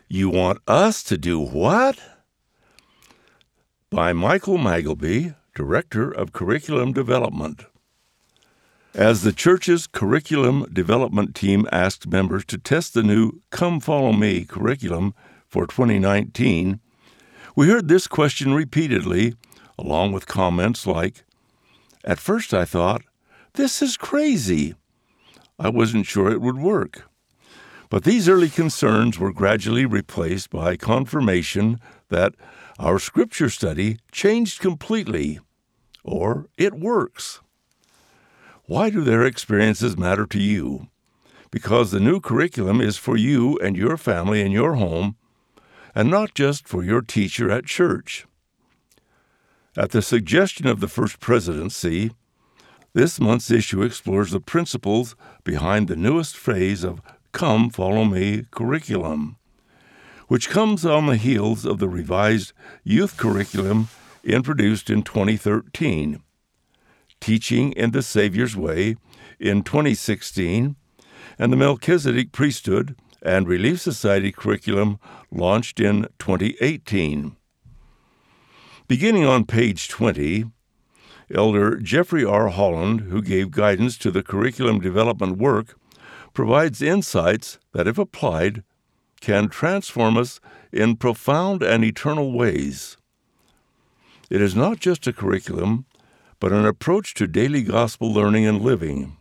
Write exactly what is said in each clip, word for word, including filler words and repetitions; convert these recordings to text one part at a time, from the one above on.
You want us to do what? By Michael Magleby, Director of Curriculum Development. As the church's curriculum development team asked members to test the new Come Follow Me curriculum for twenty nineteen, we heard this question repeatedly, along with comments like, "At first I thought, this is crazy. I wasn't sure it would work." But these early concerns were gradually replaced by confirmation that our scripture study changed completely, or it works. Why do their experiences matter to you? Because the new curriculum is for you and your family and your home, and not just for your teacher at church. At the suggestion of the First Presidency, this month's issue explores the principles behind the newest phase of Come Follow Me curriculum, which comes on the heels of the revised youth curriculum introduced in twenty thirteen, Teaching in the Savior's Way in twenty sixteen, and the Melchizedek Priesthood and Relief Society curriculum launched in twenty eighteen. Beginning on page twenty, Elder Jeffrey R. Holland, who gave guidance to the curriculum development work, provides insights that, if applied, can transform us in profound and eternal ways. It is not just a curriculum, but an approach to daily gospel learning and living.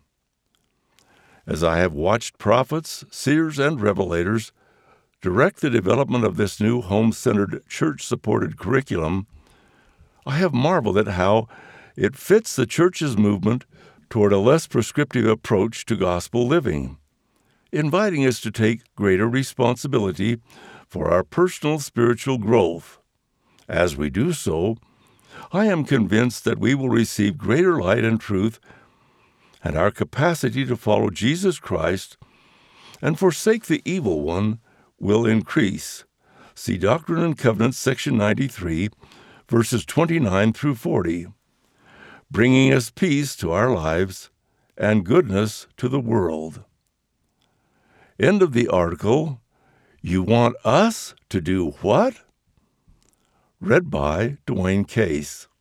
As I have watched prophets, seers, and revelators direct the development of this new home-centered, church-supported curriculum, I have marveled at how it fits the church's movement toward a less prescriptive approach to gospel living, inviting us to take greater responsibility for our personal spiritual growth. As we do so, I am convinced that we will receive greater light and truth, and our capacity to follow Jesus Christ and forsake the evil one will increase. See Doctrine and Covenants, section ninety-three, verses twenty-nine through forty, bringing us peace to our lives and goodness to the world. End of the article. You want us to do what? Read by Dwayne Case.